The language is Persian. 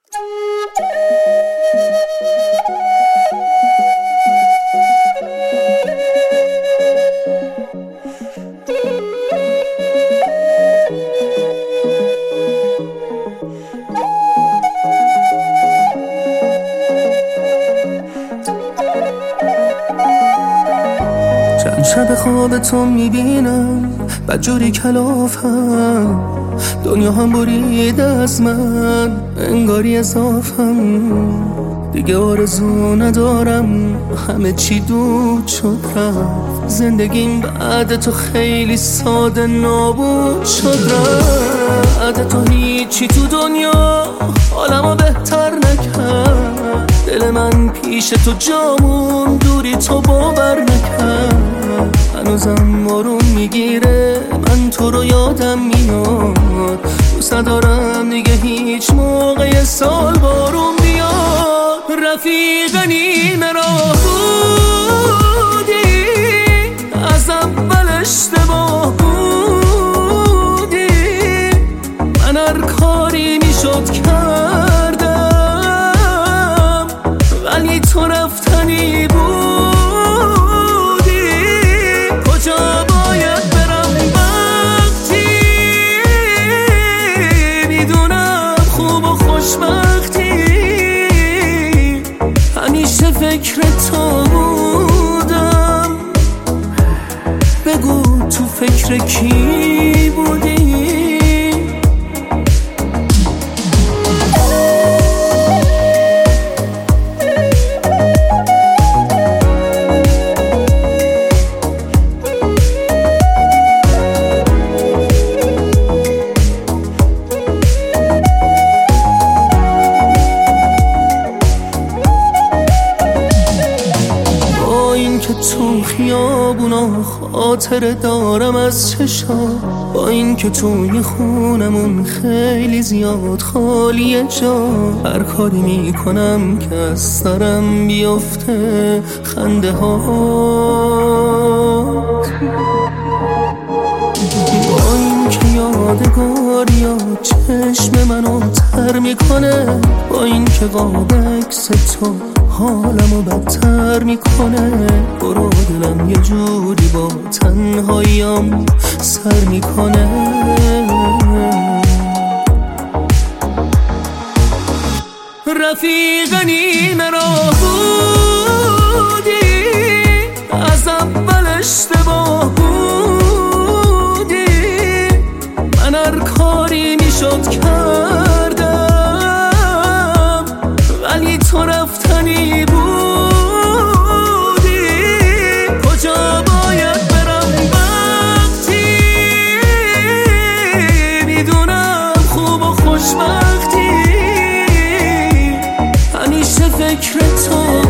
چند شب خواب تو میبینم بدجوری کلافم، دنیا هم برید از من انگاری اضافم. دیگه آرزو ندارم، همه چی دود شد رفت. زندگیم بعد تو خیلی ساده نابود شد رفت. بعد تو هیچی تو دنیا حالمو بهتر نکرد. دل من پیش تو جامون، دوری تو باور نکرد. هنوزم بارون میگیره، من تو رو یادم میاد. دوست ندارم دیگه هیچ موقع سال بارون بیاد. رفیق نیمه راه بودی، از اول اشتباه بودی. من هر کاری میشد کردم، ولی تو رفتنی بودی. کجا باید برم وقتی میدونم خوب و خوشبختی؟ همیشه فکر تو بودم، بگو تو فکر کی بودی؟ که تو خیابونا خاطره دارم از چشا، با این که توی خونمون خیلی زیاد خالیه جا. هر کاری میکنم که از سرم بیفته خنده ها، با این که یادگاریا چشم منو تر میکنه. با این که قاب عکس تو حالمو بدتر میکنه. برو دلم یه جوری با تنهاییم سر میکنه. رفیق نیمه راه بودی، از اول اشتباه بودی. من هر کاری میشد کردم، ولی تو رفتنی بودی. کجا باید برم وقتی میدونم خوب و خوشبختی؟ همیشه فکر تو